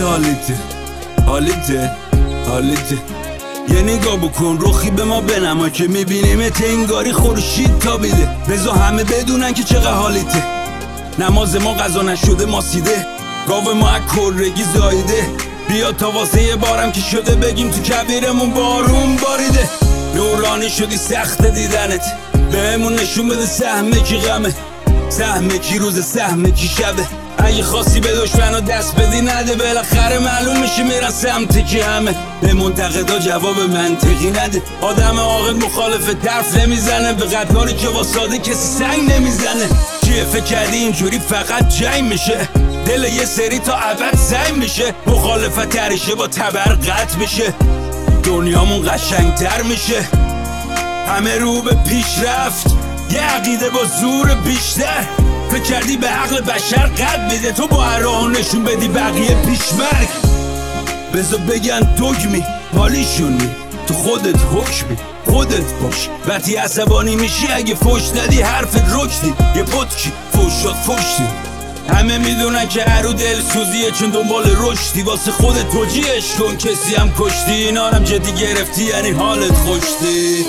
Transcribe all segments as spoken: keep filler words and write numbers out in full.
حالیته حالیته حالیته یه نگاه بکن رخی به ما بنما که میبینیمت انگاری خورشید تابیده. بذار همه بدونن که چقدر حالیته. نماز ما قضا نشده ماسیده، گاو ما از کرگی زایده. بیا تا واسه یه بارم که شده بگیم تو کبیرمون بارون باریده. نورانی شدی سخت دیدنت، بهمون نشون بده سهمه کی غمه، سهمه کی روز سهمه کی شبه. اگه خواستی به دشمنو دست بدی نده، بالاخره معلوم میشه میرن سمت کی همه. به منتقدا جواب منطقی نده، آدم عاقل مخالف طرف نمیزنه. به قداری که واساده کسی سنگ نمیزنه. چیه فکر کردی اینجوری فقط جنگ میشه؟ دل یه سری تا ابد سنگ میشه. مخالفت ترشه با تبر قطع میشه، دنیامون قشنگتر میشه. همه رو به پیشرفت، یه عقیده با زور بیشتر. فکر کردی به عقل بشر قد میده، تو با هر راه نشون بدی بقیه پیشمرگ. بذار بگن دگمی حالیشونی، تو خودت حکمی خودت باش. وقتی عصبانی میشی اگه فوش ندی حرفت رکدی. یه پتکی فوش شد فوشتی. همه میدونن که هرو دل سوزیه چون دنبال رشدی. واسه خودت توجیهش کن کسی هم کشتی، اینا هم جدی گرفتی یعنی حالت خوشتی.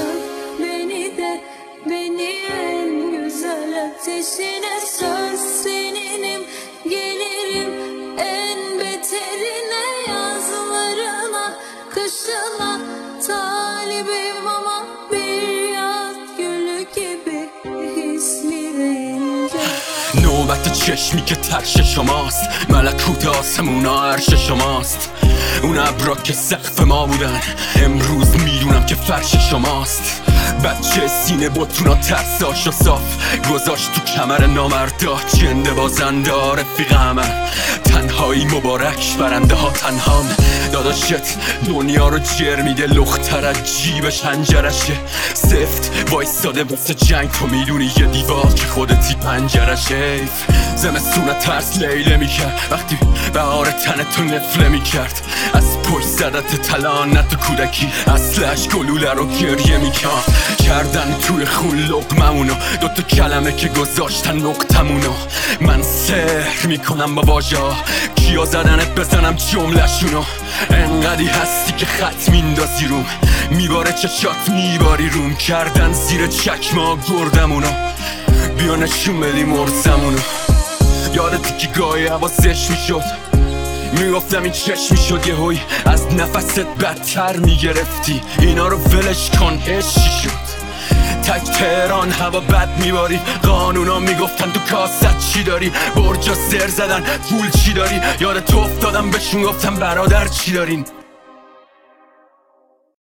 Ateşine söz seninim, gelirim en beterine. Yazlarına, kışına talibim ama bir yaz gülü gibi hislenince. نوبت چشمی که ترش شماست، ملکوت آسمونا عرش شماست. اون ابرا که سقف ما بودن امروز میدونم که فرش شماست. بچه سینه باتونا ترساشو صاف گذاشت تو کمر نامردا. جنده بازنده رفیق همه تنهایی مبارک، برنده ها تنهان. داداشت دنیا رو جر میده، لختر از جیبش هنجرشه. سفت وایستاده واسه جنگ، تو میدونی یه دیوار که خودتی پنجرشه. زمستون ترس لیله میکرد وقتی بهار تن تو نفله میکرد. از پشت زدت تلانت کودکی، اصلش گلوله رو گریه میکرد. کردن توی خون لقممونو، دوتا کلمه که گذاشتن نقطمونو. من سحر میکنم با واژه‌ها، کیا زدنت بزنم جمله‌شونو. انقدی هستی که خط میندازی روم، میباره چشات میباری روم. کردن زیر چکما گردمونو، بیا نشون بدی مرزمونو. یادتی که گاهی حواسش میشد، میگفتم این چشم میشد یه هوی از نفست بدتر میگرفتی. اینا رو ولش کن عشقی شد. تک تهران هوا بد میباری، قانونا میگفتن تو کاست چی داری. برجا سر زدن پول چی داری، یاد تو افتادم بهشون گفتم برادر چی دارین.